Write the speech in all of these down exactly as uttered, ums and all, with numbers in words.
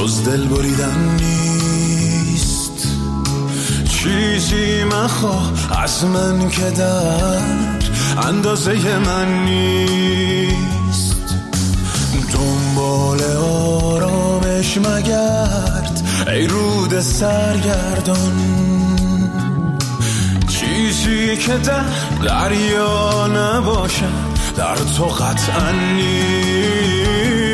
جز دل بریدن نیست. چیزی مخواه از من که در اندازه من نیست. دنبال آرامش مگرد ای رود سرگردان، چیزی که در دریا نباشد در تو قطعا نیست.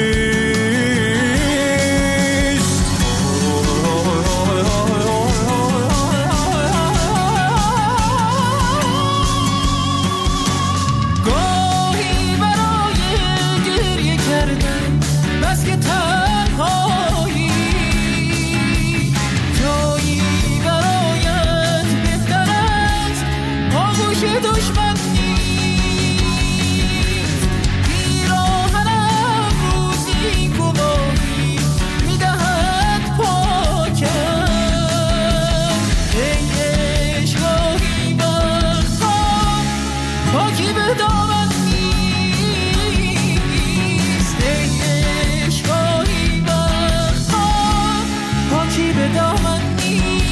گاهی برای گریه کردن بس که تنهایی، جایی برایت بهتر است آغوش دشمن نیست. پیراهنم روزی گواهی میدهد پاکم، ای عشقاهی وقتها پاکی به دامن نیست. ای عشقاهی وقتها پاکی به دامن نیست.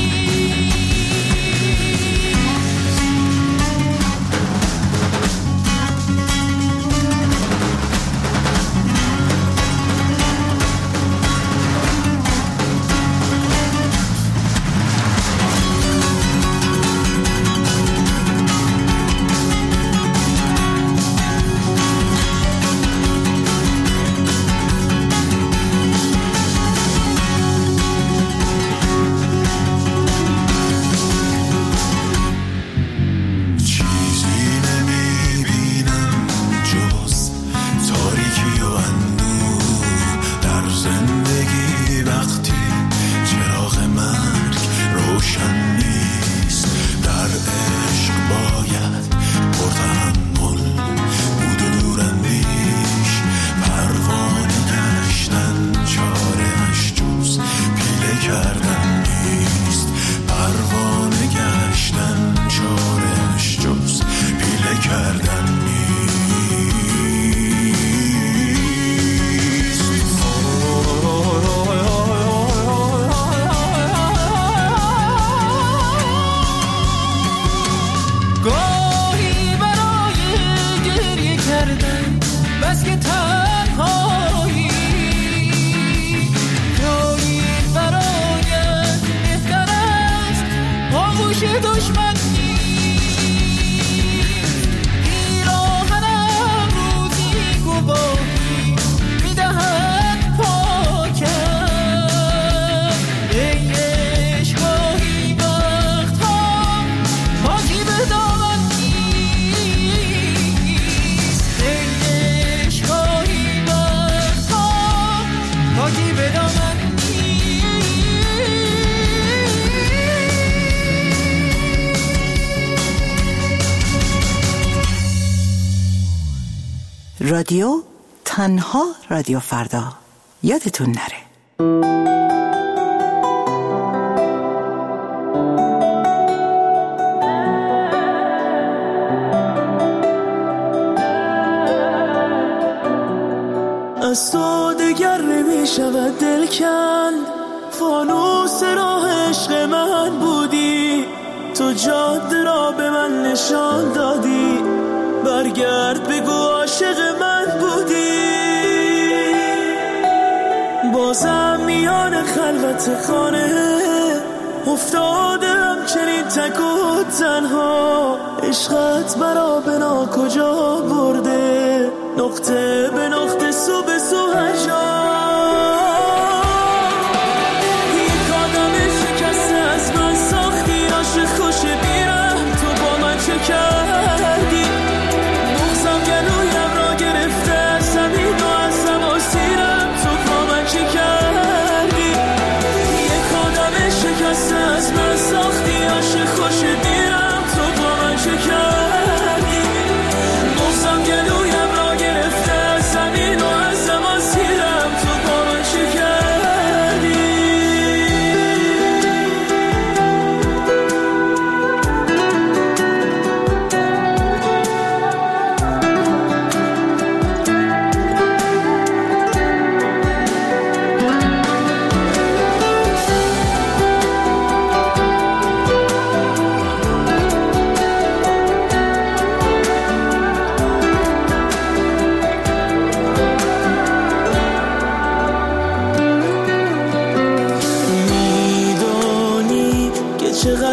چیزی نمیبینم جز تاریکی و اندوه در زندگی وقتی چراغ مرگ روشن نیست. در عشق باید پرتحمل بود و دوراندیش، پروانه گشتن چاره‌اش جز پیله کردن نیست. پروانه گشتن چاره‌اش جز پیله کردن نیست. گاهی برای گریه کردن بس که تنهایی، جایی برایت بهتر است آغوش دشمن نیست. پیراهنم روزی گواهی میدهد پاکم، ای عشقاهی وقتها پاکی به دامن نیست. ای عشقاهی وقتها پاکی به دامن نیست. رادیو تنها رادیو فردا، یادتون نره. از تو دگر نمی شود دل کند، فانوس راه عشق من بودی، تو جاده را به من نشان دادی، برگرد بگو عاشق من بودی. بازم میان خلوت خانه افتادم چنین تک و تنها، عشقت مرا بنا کجا برده، نقطه به نقطه سو به سو هر جا. یک آدم شکسته از من ساختی، عاشق خوش بیرم تو با من چه کردی، بغضم گلویم را گرفته زمین و از زماسیرم تو با من چه کردی. یک آدم شکسته از من ساختی، عاشق خوش بیرم تو با من چه کردی، بغضم گلویم را گرفته زمین و از زماسیرم تو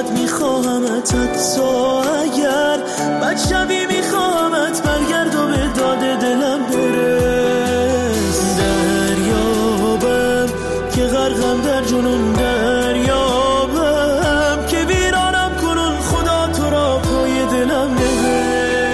فقط میخواهمت حتی اگر بد شبی میخواهمت برگرد و به داد دلم برس. دریابم که غرقم در جنون، دریابم که ویرانم کنون، خدا تو را پای دلم نبر.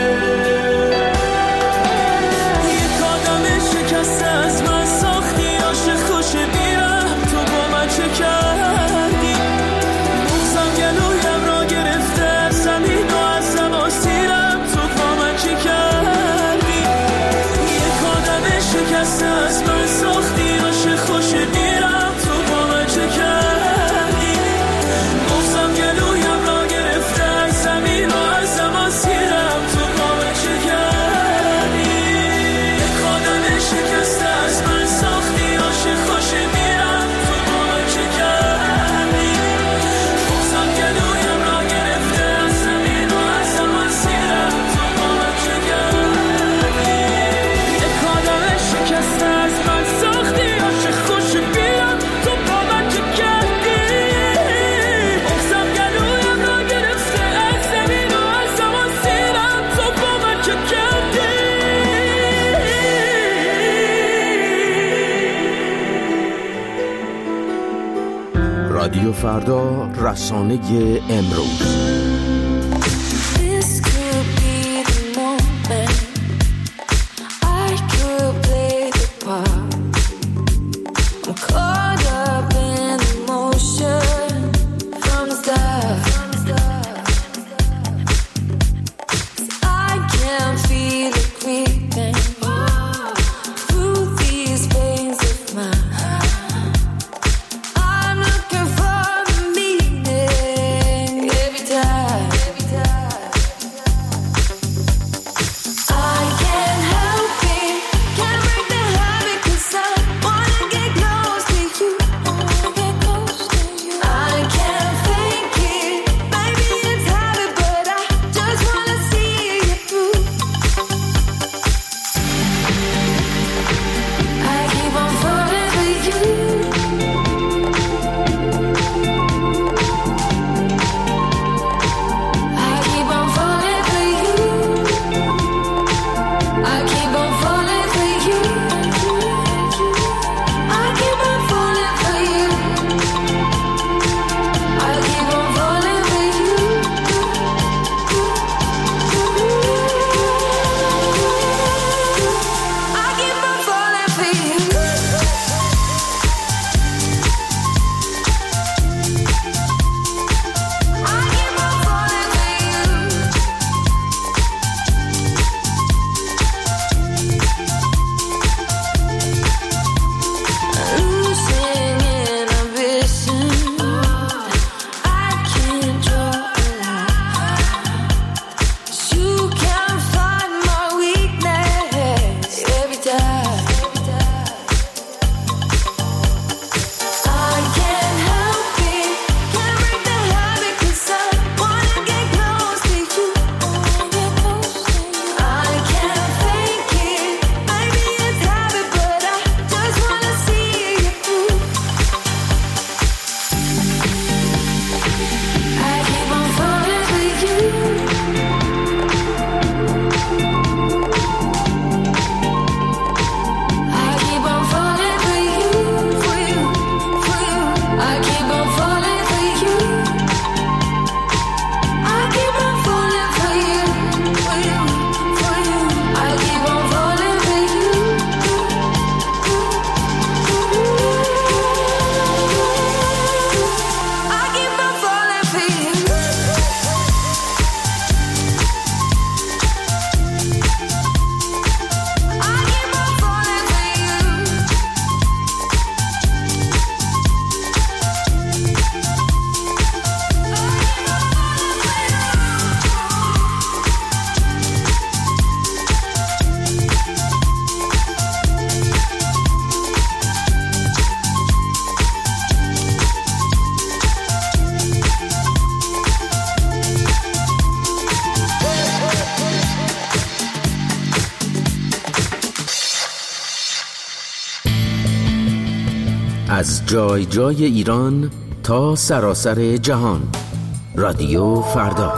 یک آدم شکسته از من ساختی، عاشق خوش بیرم تو با من چه کردی؟ بغضم گلویم را گرفته، زمین و از زمان سیرم تو با من چه کردی؟ یک آدم شکسته از من ساختی، عاشق خوش بیرم تو با من چه کردی؟ بغضم گلویم را گرفته، زمین و از زمان سیرم تو با من چه کردی؟ یک آدم شکسته از من ساختی، عاشق خوش بیرم تو با من چه کردی؟ بغضم گلویم را گرفته، زمین و از زمان سیرم تو با من چه کردی؟ یک آدم شکسته از من ساختی، عاشق خوش بیرم تو با من چه کردی؟ بغضم گلویم را گرفته، از زمین و از زمان سیرم تو با من چه کردی؟ رادیو فردا، رسانه امروز. This could be the moment I could play the part. I'm caught up in emotion from the start. I can feel it creeping through these veins of mine. I'm looking for the meaning every time. I can't help it, can't break the habit 'cause I wanna get close to you. I can't fake it, maybe it's habit, but I just wanna see you through. I keep on falling for you. I keep on falling for you. I keep on falling for you. I keep on falling for you. I keep on falling for you. I keep on falling for you. I keep on falling for you. Losing inhibition, I can't draw a line. You can find my weakness every time. I can't help it, can't break the habit 'cause I wanna get close to you. I can't fake it, maybe it's habit, but I just wanna see you through. I keep on falling for you. I keep on falling for you, for you, for you. I keep on falling for you. I keep on falling for you, for you, for you. I keep on falling for you. I keep on falling for you. I keep on falling for you. از جای جای ایران تا سراسر جهان، رادیو فردا.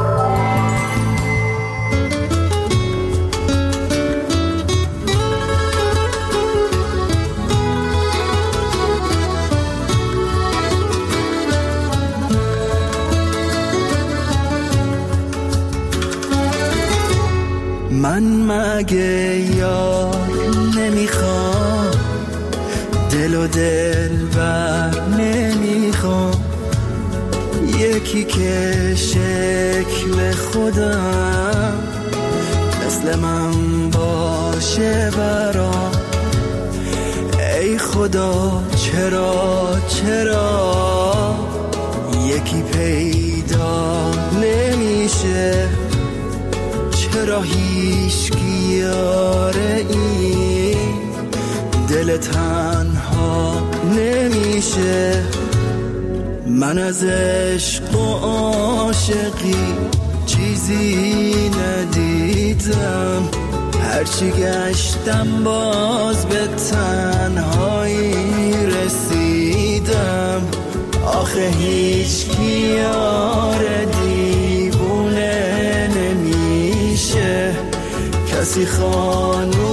من مگه یار نمیخوام، دل و دل بر نمیخوام، یکی که شکل خودم مثل من باشه برام. ای خدا چرا چرا یکی پیدا نمیشه، چرا هیچ یاره این دل تنها نمیشه. من از عشق و عاشقی چیزی ندیدم، هرچی گشتم باز به تنهایی رسیدم. آخه هیچ یاره دیوونه نمیشه، کسی خانو